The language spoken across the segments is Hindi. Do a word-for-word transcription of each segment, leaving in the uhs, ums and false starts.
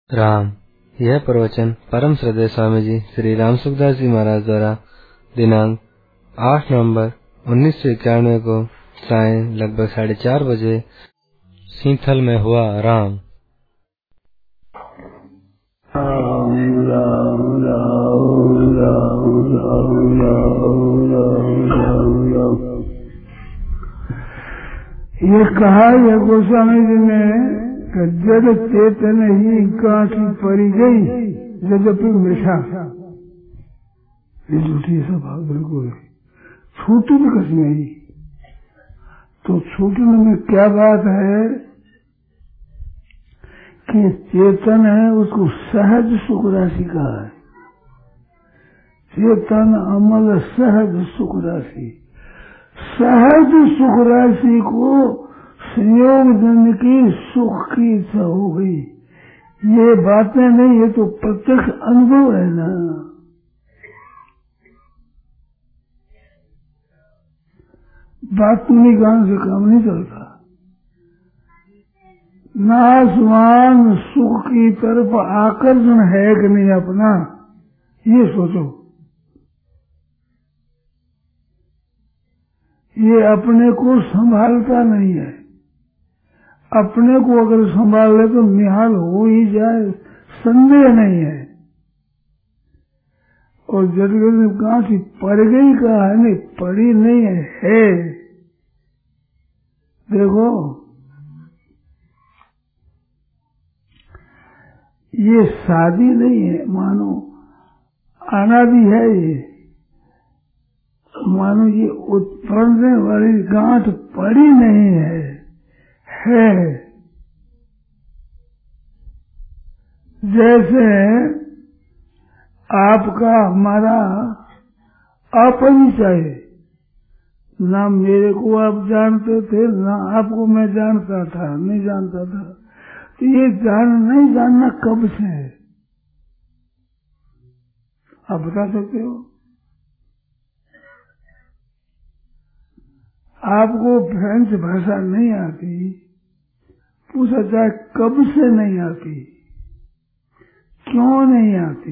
राम। यह प्रवचन परम श्रद्धेय स्वामी जी श्री राम सुखदास जी महाराज द्वारा दिनांक आठ नवंबर उन्नीस सौ इक्यानवे को साय लगभग साढ़े चार बजे सींथल में हुआ। राम राम राम राम राम राम राम राम राम। ये कहा है गोस्वामी जी ने, जद चेतन ही कांठी पड़ी गई यद्यपि मिठा। ये झूठी स्वभाव बिल्कुल छूटी भी कुछ नहीं। तो छूटने में क्या बात है कि चेतन है उसको सहज सुख राशि कहा है। चेतन अमल सहज सुख राशि, सहज सुख राशि को संयोग जन की सुख की इच्छा हो गई। ये बातें नहीं, ये तो प्रत्यक्ष अनुभव है ना। बात तुम्हें गान से काम नहीं चलता। नासवान सुख की तरफ आकर्षण है कि नहीं अपना, ये सोचो। ये अपने को संभालता नहीं है। अपने को अगर संभाल ले तो निहाल हो ही जाए, संदेह नहीं है। और जब गांठी पड़ गई कहा है, नहीं पड़ी नहीं है, है। देखो ये शादी नहीं है, मानो अनादि है। ये मानो ये उत्पन्न वाली गांठ पड़ी नहीं है, है। जैसे आपका हमारा अपरिचय, ना मेरे को आप जानते थे, ना आपको मैं जानता था, नहीं जानता था। तो ये जान नहीं जानना कब से है, आप बता सकते हो? आपको फ्रेंच भाषा नहीं आती, पूछा जाए कब से नहीं आती, क्यों नहीं आती,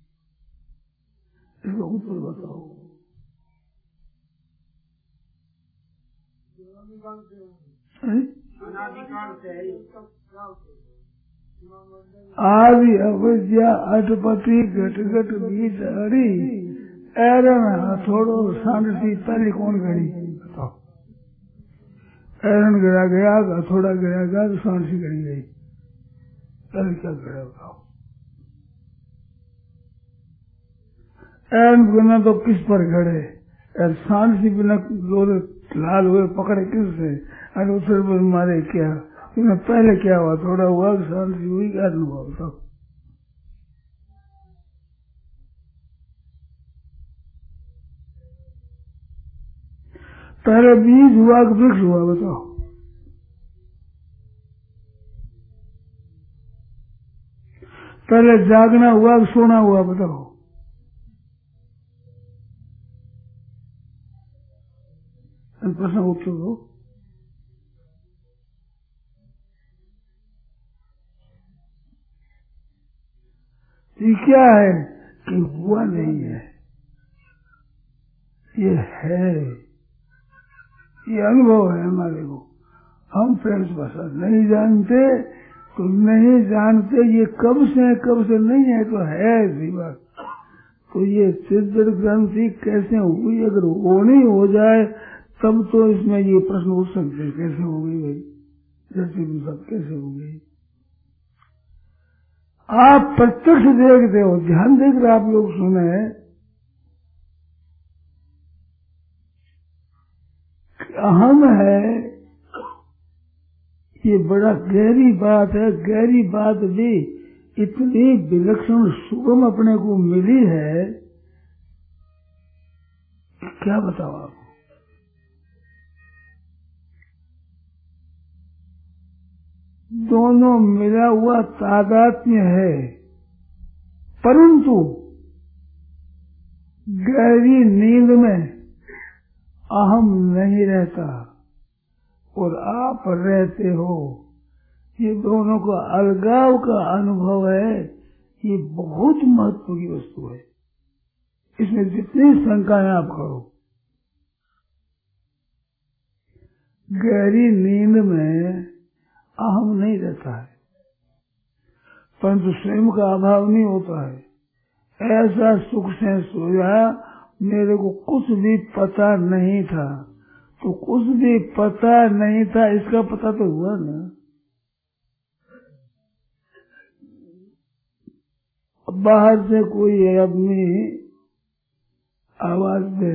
इसका उत्तर बताओ। आदि अविद्या अटपति घट घट बीज हरी एरन हथोड़ो सांडसी पहले कौन गड़ी, बताओ। एरन गिरा गया, हथोड़ा गिरा गया, तो सांडसी गड़ी गई, पहले क्या गिरा बताओ। एरन बिना तो किस पर गड़े, सांडसी बिना दो लाल हुए पकड़े किससे, अरे उसे मारे क्या, इसमें पहले क्या हुआ, थोड़ा हुआ सांडसी हुई, क्या हुआ बताओ। पहले बीज हुआ कि वृक्ष हुआ, बताओ। पहले जागना हुआ कि सोना हुआ, बताओ। प्रश्न उत्तर दो। ये क्या है कि हुआ नहीं है, ये है, ये अनुभव है हमारे को। हम फ्रेंच भाषा नहीं जानते तो नहीं जानते, ये कब से कब से नहीं है तो है इसी बात। तो ये चिद्र ग्रंथि कैसे हुई, अगर वो नहीं हो जाए तब तो इसमें ये प्रश्न उठ सकते हैं, कैसे हो गई भाई, जैसे भी सब कैसे हो गई। आप प्रत्यक्ष देखते हो, ध्यान देकर आप लोग सुने, अहम है, ये बड़ा गहरी बात है। गहरी बात भी इतनी विलक्षण सुगम अपने को मिली है, क्या बताओ आप। दोनों मिला हुआ तादात्म्य है, परंतु गहरी नींद में अहम नहीं रहता और आप रहते हो। ये दोनों का अलगाव का अनुभव है, ये बहुत महत्व की वस्तु है। इसमें जितनी शंकाएं आप करो, गहरी नींद में अहम नहीं रहता है, परंतु स्वयं का अभाव नहीं होता है। ऐसा सुख से सोया, मेरे को कुछ भी पता नहीं था। तो कुछ भी पता नहीं था, इसका पता तो हुआ ना। बाहर से कोई आदमी आवाज दे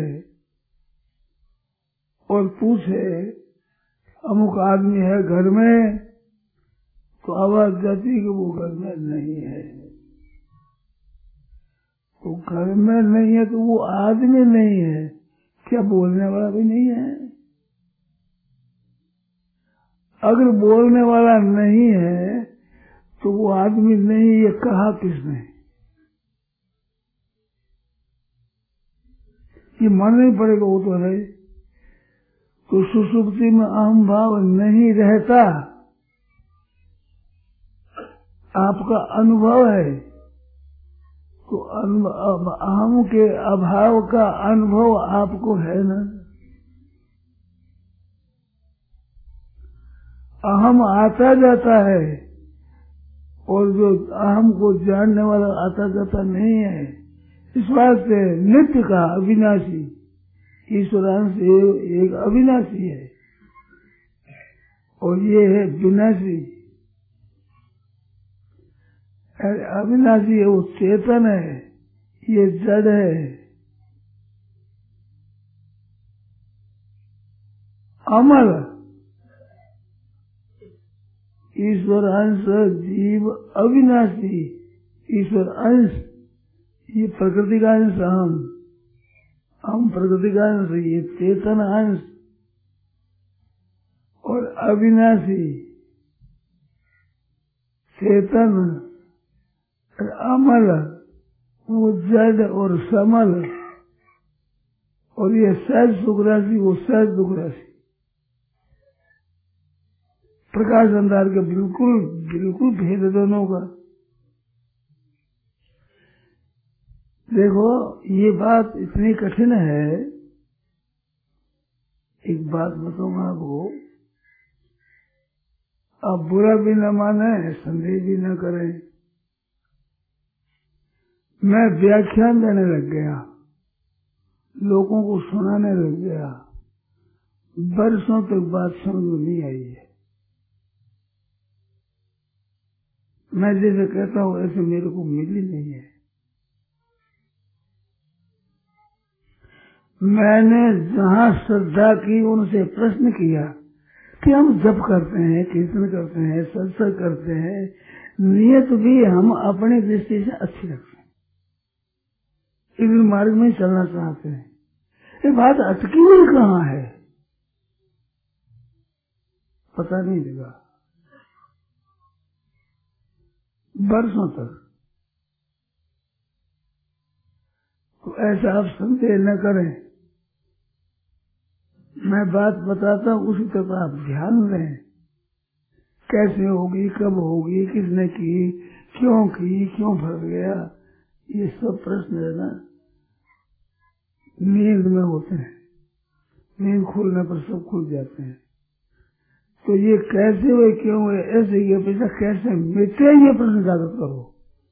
और पूछे अमुक आदमी है घर में, तो आवाज जाती कि वो घर में नहीं है। तो घर में नहीं है तो वो आदमी नहीं है, क्या बोलने वाला भी नहीं है? अगर बोलने वाला नहीं है तो वो आदमी नहीं, ये कहा किसने? ये मानना ही पड़ेगा, वो तो है। तो सुसुप्ति में अहम भाव नहीं रहता, आपका अनुभव है। तो अहम के अभाव का अनुभव आपको है ना। अहम आता जाता है और जो अहम को जानने वाला आता जाता नहीं है। इस बात से नित्य का अविनाशी ईश्वरांश एक अविनाशी है और ये है विनाशी। अविनाशी है, वो चेतन है, ये जड़ है। अमर ईश्वर अंश, जीव अविनाशी, ईश्वर अंश, ये प्रकृति का अंश हम हम प्रकृति का अंश, ये चेतन अंश और अविनाशी चेतन और अमल, वो जड़ और समल, और ये सहज सुख राशि, वो सहज दुख राशि। प्रकाश अंधार का बिल्कुल बिल्कुल भेद दोनों का। देखो ये बात इतनी कठिन है, एक बात बताऊंगा आपको, आप बुरा भी न माने, संदेह भी न करें। मैं व्याख्यान देने लग गया, लोगों को सुनाने लग गया, बरसों तक बात समझ में नहीं आई है। मैं जैसे कहता हूँ ऐसे मेरे को मिली नहीं है। मैंने जहाँ श्रद्धा की उनसे प्रश्न किया कि हम जप करते हैं, कीर्तन करते हैं, सत्संग करते हैं, नियत भी हम अपनी दृष्टि से अच्छी रखते हैं, इस मार्ग में चलना चाहते हैं। ये बात अटकी हुई कहाँ है पता नहीं लगा बरसों तक। तो ऐसा आप संदेह न करें, मैं बात बताता हूँ उसी तक आप ध्यान दें। कैसे होगी, कब होगी, किसने की, क्यों की, क्यों फंस गया, ये सब प्रश्न है ना नींद में होते हैं। नींद खुलने पर सब खुल जाते हैं। तो ये कैसे हुए, क्यों हुए, ऐसे ये पैसा कैसे मिटे, ये प्रश्न ज्यादा करो।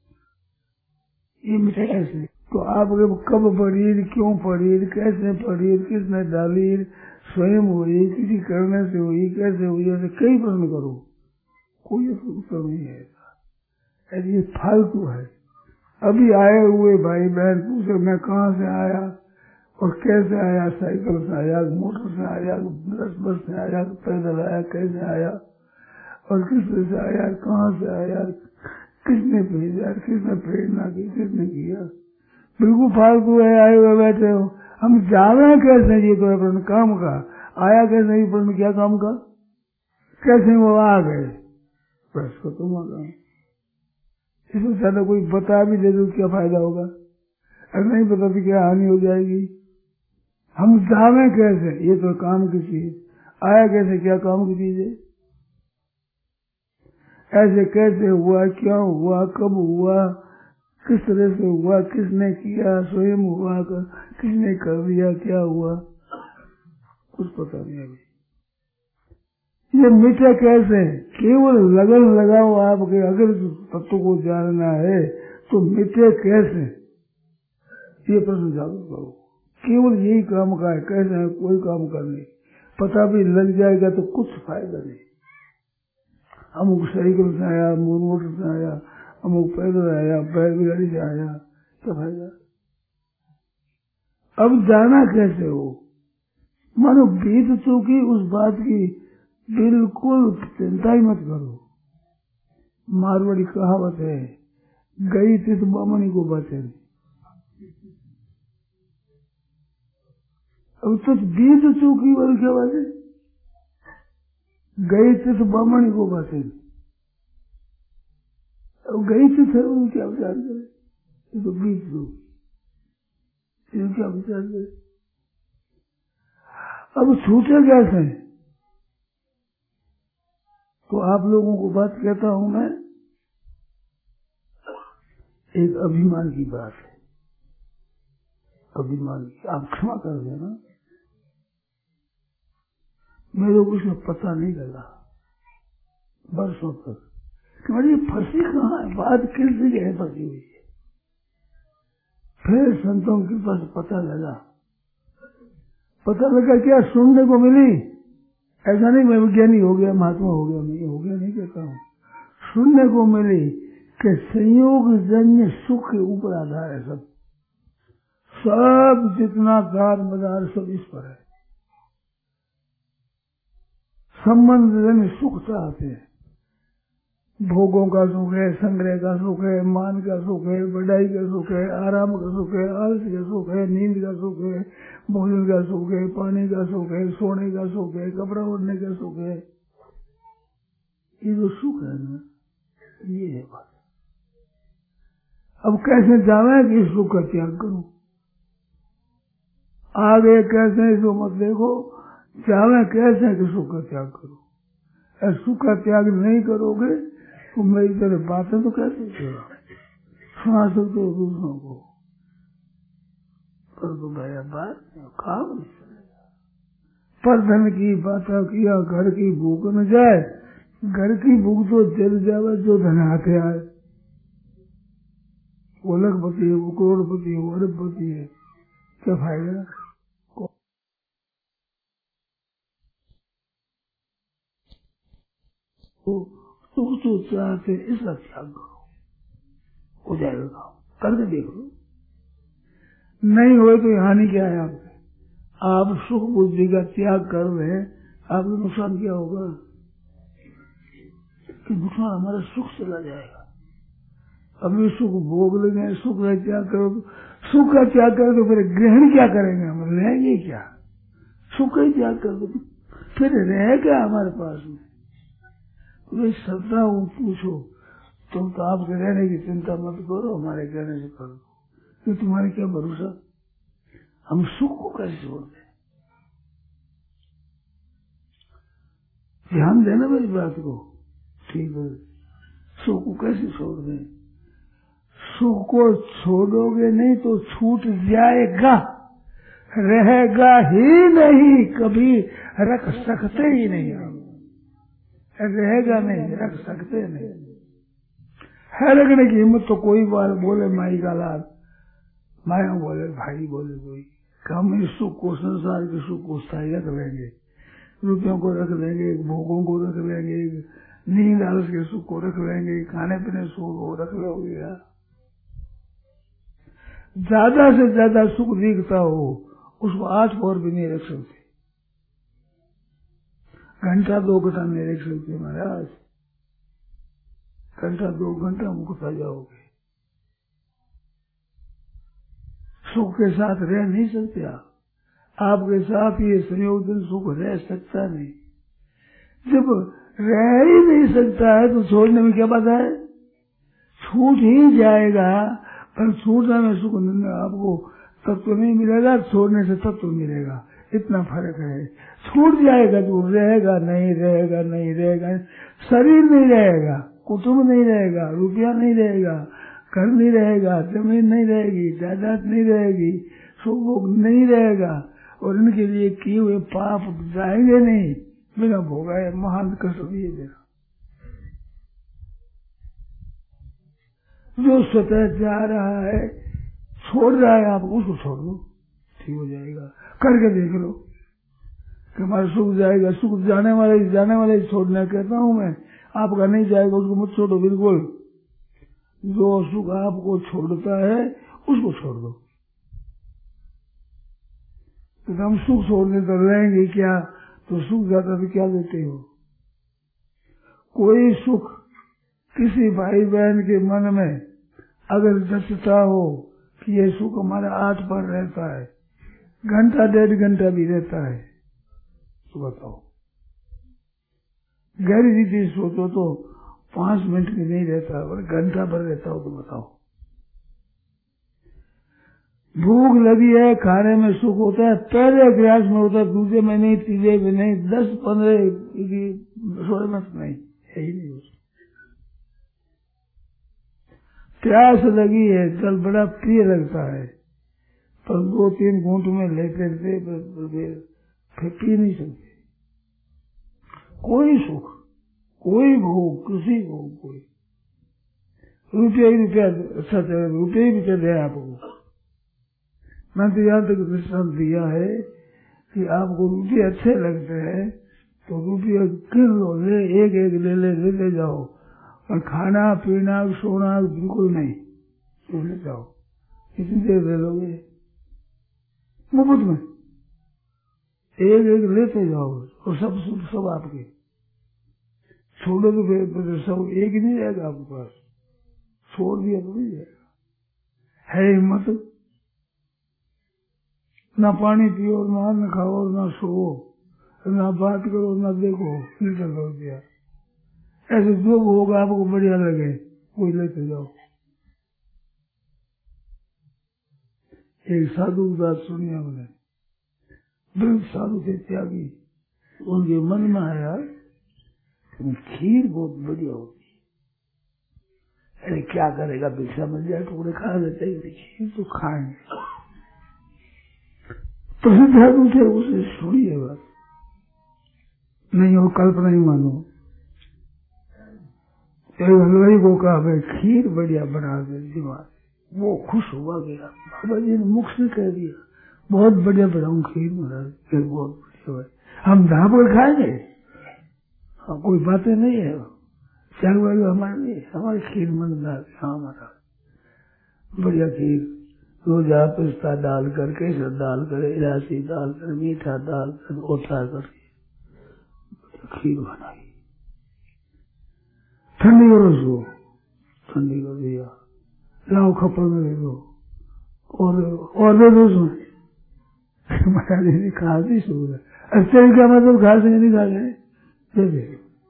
ये मिटे कैसे? तो आपके कब पड़ी, क्यों पड़ी, कैसे पड़ी, किसने डाली, स्वयं हुई, किसी करने से हुई, कैसे हुई, ऐसे कई प्रश्न करो, कोई उत्तर नहीं है। ये फालतू है। अभी आए हुए भाई बहन पूछे मैं कहाँ से आया और कैसे आया, साइकिल से आया, मोटर से आया, बस बस से आया, पैदल आया, कैसे आया और किस से आया, कहाँ से आया, किसने भेजा, किसने प्रेरणा की, किसने किया, बिल्कुल फालतू है। आए हुए बैठे हो, हम जावे कैसे, ये तो प्रश्न काम का आया कैसे, ये प्रश्न क्या काम का, कैसे वो आ गए, बस खत्म हो गया। इसमें ज्यादा कोई बता भी दे तो क्या फायदा होगा, अगर नहीं बता तो क्या हानि हो जाएगी। हम जावे कैसे, ये तो काम की चीज, आया कैसे, क्या काम की चीज है। ऐसे कैसे हुआ, क्या हुआ, कब हुआ, किस तरह से हुआ, किसने किया, स्वयं हुआ, किसने कर दिया, क्या हुआ, कुछ पता नहीं। अभी ये मिटे कैसे? केवल लगन लगाओ आपके, अगर तत्व को जानना है तो मिटे कैसे, ये प्रश्न जागरूक करो। केवल यही काम का है, कैसे है कोई काम कर नहीं, पता भी लग जाएगा तो कुछ फायदा नहीं। अमुक साइकिल से आया, मोटर से आया, अमुक पैदल आया, बैलगाड़ी से आया, क्या फायदा? अब जाना कैसे हो? मानो बीत चुकी उस बात की बिल्कुल चिंता ही मत करो। मारवाड़ी कहावत है, गई थी तो बामणी को बाते। अब तो बीत चुकी वाली क्या बात है? गई थी तो बामणी को बाते। अब गई थी फिर क्या विचार करे? ये तो बीत चुकी, ये क्या विचार करे? अब छूटे कैसे? तो आप लोगों को बात कहता हूं मैं, एक अभिमान की बात है। अभिमान की, आप क्षमा कर देना, मेरे को उसमें पता नहीं लगा बरसों तक कि मेरी फंसी कहाँ है, बात किस जगह फंसी हुई है। फिर संतों के पास पता लगा, पता लगा क्या सुनने को मिली। ऐसा नहीं मैं विज्ञानी हो गया, महात्मा हो गया, मैं हो गया नहीं कहता हूँ। सुनने को मिली कि संयोग जन्य सुख के ऊपर आधार है सब, सब जितना कार मदार सब इस पर है। संबंध जन्य सुख चाहते हैं, भोगों का सुख है, संग्रह का सुख है, मान का सुख है, बढ़ाई का सुख है, आराम का सुख है, आलस का सुख है, नींद का सुख है, भोजन का सुख है, पानी का सुख है, सोने का सुख है, कपड़ा ओढ़ने का सुख है। ये जो सुख है ना, ये है बात। अब कैसे जावे कि इस सुख का त्याग करूं? आगे कैसे इसको मत देखो, जावे कैसे कि सुख का त्याग करूं। अगर सुख का त्याग नहीं करोगे तो मेरी तरह बातें तो कैसे सुना सकते हो दूसरों को, पर तो भैया बात काम नहीं सुनेगा। पर धन की बातें किया, घर की भूख न जाए, घर की भूख तो जल जावे जो धन हाथे आए। वो लखपति है, वो करोड़पति है, वो अरबपति है, क्या फायदा? सुख तो चाहते इसका त्याग करो, हो जाएगा। करके देख लो, नहीं हुए तो हानि क्या है आपके? आप सुख बुद्धि का त्याग कर रहे हैं, आपको नुकसान क्या होगा? कि नुकसान हमारा सुख चला जाएगा। अभी सुख भोग लेंगे, सुख का त्याग करो, सुख का त्याग करो तो फिर ग्रहण क्या करेंगे? हम रहेंगे क्या? सुख का त्याग कर दो फिर रहेगा हमारे पास में। तो श्रद्धा पूछो, तुम तो आपके रहने की चिंता मत करो, हमारे कहने से करो, तो तुम्हारे क्या भरोसा? हम सुख को कैसे छोड़ दें? ध्यान देना मेरी बात को, ठीक है? सुख को कैसे छोड़ दें? सुख को छोड़ोगे नहीं तो छूट जाएगा, रहेगा ही नहीं, कभी रख सकते ही नहीं। रहेगा नहीं, रख सकते नहीं। है रखने की हिम्मत तो कोई बार बोले माई का लाल, माया बोले, भाई बोले कोई, हम इस सुख को, संसार के सुख को स्थायी रख लेंगे, रुपयों को रख लेंगे, भोगों को रख लेंगे, नींद आलस के सुख को रख लेंगे, खाने पीने सुख को रख लोगे। ज्यादा से ज्यादा सुख दिखता हो उसको आठ पौर भी नहीं रख सकते, घंटा दो घंटा नहीं रख सकते महाराज। घंटा दो घंटा मुकता जाओगे, सुख के साथ रह नहीं सकते आप। आपके साथ ये संयोजन सुख रह सकता नहीं। जब रह ही नहीं सकता है तो छोड़ने में क्या बात है? छूट ही जाएगा, पर छूटने में सुख आपको तत्व नहीं मिलेगा, छोड़ने से तत्व मिलेगा, इतना फर्क है। छूट जाएगा तो रहेगा नहीं, रहेगा नहीं, रहेगा शरीर नहीं रहेगा, कुटुंब नहीं रहेगा, रुपया नहीं रहेगा, घर नहीं रहेगा, जमीन नहीं रहेगी, जायदाद नहीं रहेगी, सुख भोग नहीं रहेगा, और इनके लिए किए हुए पाप जाएंगे नहीं, बिना भोगाए महान कष्ट दिए देना। जो स्वतः जा रहा है, छोड़ रहा है, आप उसको छोड़ दो, ठीक हो जाएगा। करके देख लो कि हमारा सुख जाएगा। सुख जाने वाले जाने वाले छोड़ना कहता हूँ मैं, आपका नहीं जाएगा उसको मत छोड़ो बिल्कुल। जो सुख आपको छोड़ता है उसको छोड़ दो। तो हम सुख छोड़ने तो रहेंगे क्या? तो सुख जाता तो क्या देते हो? कोई सुख किसी भाई बहन के मन में अगर जचता हो कि ये सुख हमारा आठ पर रहता है, घंटा डेढ़ घंटा भी रहता है, तो बताओ। गहरी रीति सोचो तो पांच मिनट भी नहीं रहता, और घंटा भर रहता हो तो बताओ। भूख लगी है, खाने में सुख होता है, पहले प्रयास में होता है, दूसरे में नहीं, तीसरे में नहीं, दस पंद्रह सोलह में नहीं, यही नहीं होता। प्यास लगी है, जल बड़ा प्रिय लगता है, पर दो तीन घूंट में लेते थे फिर पी नहीं सकते। कोई सुख, कोई भोग, किसी को कोई रुपया ही रुपया अच्छा रुपये ही रुपये दे आपको। मैं तो यहाँ तक दृष्टांत दिया है कि आपको रुपये अच्छे लगते हैं तो रुपये गिन लो, ले एक एक ले ले ले ले जाओ, और खाना पीना सोना बिल्कुल नहीं, तो ले जाओ। कितनी देर ले लोगे? मुफ्त में एक एक लेते जाओ, और सब सब, सब आपके। छोड़ो तो फिर सब एक ही नहीं रहेगा आपके पास, छोड़ दिया तो नहीं जाएगा। है हिम्मत, ना पानी पियो, ना अन्न खाओ, ना सोओ, ना बात करो, ना देखो, निकल दो दिया। ऐसे जो होगा आपको बढ़िया लगे कोई लेते जाओ। एक साधु बात सुनी हमने, वृद्ध साधु थे, त्यागी। उनके मन में आया खीर बहुत बढ़िया होती है, अरे क्या करेगा, भिक्षा मिल जाए टुकड़े खा लेते, खीर तो खाएंगे। प्रसिद्ध साधु थे, उसे सुनिए बात, नहीं हो कल्पना ही मानो। एक हलवाई को कहा भाई खीर बढ़िया बना दे दीवार, वो खुश हुआ गया। बाबा जी ने मुख से कह दिया बहुत बढ़िया बनाऊं खीर, महाराज फिर बहुत बढ़िया भाई, हम ढाब कर खाएंगे, हाँ कोई बातें नहीं है, चार वाले हमारे नहीं, हमारी खीर मन डाल, हाँ महाराज बढ़िया खीर, रोजा पिस्ता डाल कर, केसर डाल कर, इलायची डाल कर, मीठा डाल कर, ओठा कर खीर बनाई। ठंडी करो उसको, ठंडी कर दिया, लाओ खपड़ में दे दो, और और दे दो उसमें। महाराज ने कहा थी सूर, अच्छा क्या मतलब खा से नहीं खा गए, दे दे।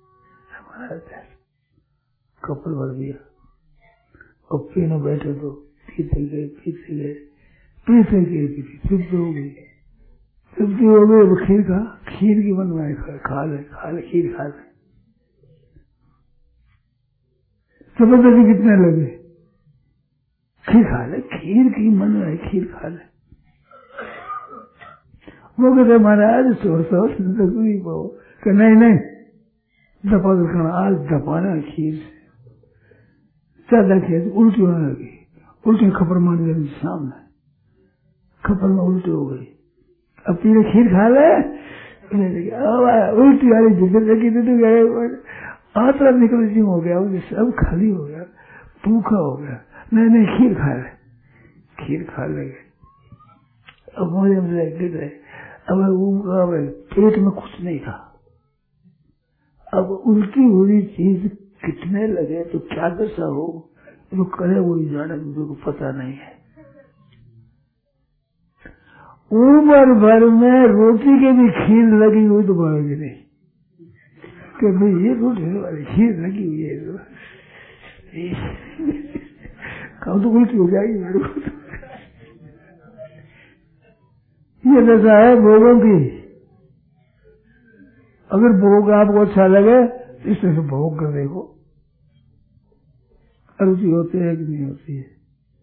कपड़ भर दिया, और पीने बैठे तो पीते गए पीते गए पीते गए पीते तृप्ति हो गई, तृप्ति हो गई। खीर का खीर की बनवाए, खा ले खा ले खीर खा ले। जबरदस्ती कितने लगे, खीर खा ले, खीर की मन है, खीर खा ले। वो कहते महाराज सोच सोच नहीं पाओ कि नहीं नहीं दफा करना, आज दफाना खीर से ज्यादा खीर उल्टी होने लगी, उल्टी खबर मार लगी सामने, खबर में उल्टी हो गई। अब पीले खीर खा ले, उल्टी वाली जिक्र लगी तो गए, आतरा निकल जी हो गया, सब खाली हो गया, भूखा हो गया। नहीं नहीं खीर खा ले, खीर खा ले। अब मुझे गिर रहे, अब पेट में कुछ नहीं था, अब उल्टी हुई चीज कितने लगे तो क्या दशा हो, जो करे वही जाने, मुझे को पता नहीं है। उम्र भर में रोटी के भी खीर लगी हुई तो बढ़ेगी नहीं कि भाई ये रोटी वाली खीर लगी हुई है, कब तो उल्टी हो जाएगी मेरे को। ये दशा है भोगों की। अगर भोग आपको अच्छा लगे तो इस तरह से भोग कर देखो, अरुचि होती है कि नहीं होती है?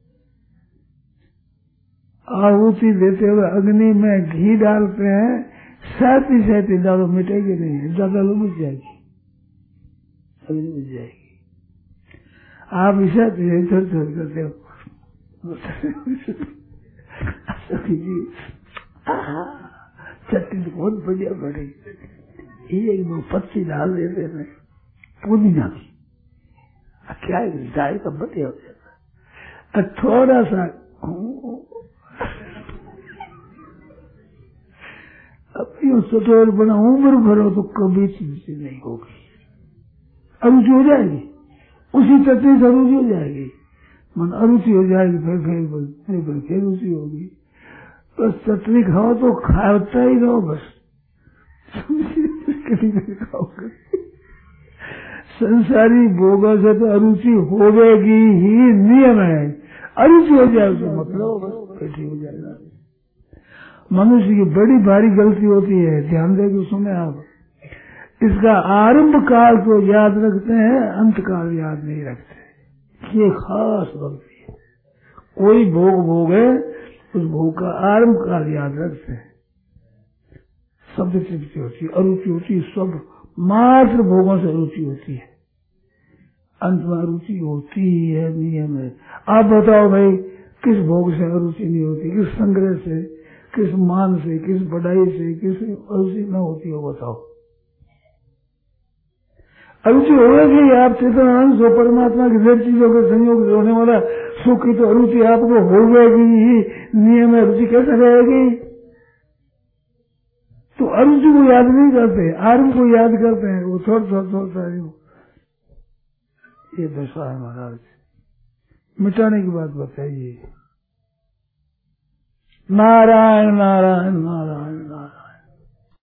आहुति देते हुए अग्नि में घी डालते हैं, सहती सहती डालो, मिटेगी नहीं, ज्यादा लो मिट जाएगी, अग्नि मिट जाएगी। आप इसे थोड़ी थोड़ी करते हो चटनी तो बहुत बढ़िया बड़ी, एक दो पत्ती डाल देते हैं पुदीना की, क्या जाए का बढ़िया हो जाता। थोड़ा सा अब यूं सटोर बना उम्र भरो तो कभी चीज नहीं होगी, अरुचि हो जाएगी, उसी चटनी से अरुचि हो जाएगी, मन अरुचि हो जाएगी, फिर फिर फिर फिर रुचि होगी। बस चटनी खाओ तो खाता ही रहो, बस खाओगे। संसारी भोगों से तो अरुचि होगी ही, नियम है। अरुचि हो जाए तो मतलब बस पेटी हो जाएगा। मनुष्य की बड़ी भारी गलती होती है, ध्यान देकर सुने आप। इसका आरंभ काल को याद रखते हैं, अंत काल याद नहीं रखते। ये खास गलती है। कोई भोग भोगे, उस भोग का आरंभ काल याद रखते हैं। शब्द तृप्ति होती है, अरुचि होती है, सब मात्र भोगों से रुचि होती है, अंत में रुचि होती है, नियम है। आप बताओ भाई, किस भोग से अरुचि नहीं होती? किस संग्रह से, किस मान से, किस बढ़ाई से, किस अरुचि न होती हो? बताओ। अरुचि होगी, आप चेतनानंद सो परमात्मा की जड़ चीजों के संयोग से होने वाला सुख की तो अरुचि आपको होगी ही, नियम है। रुचि कैसे रहेगी? तो अरुचि को याद नहीं करते, आरंभ को याद करते हैं, वो थोड़ा थोड़ा थोड़ा ये दशा है महाराज। मिटाने की बात बताइए। नारायण नारायण नारायण।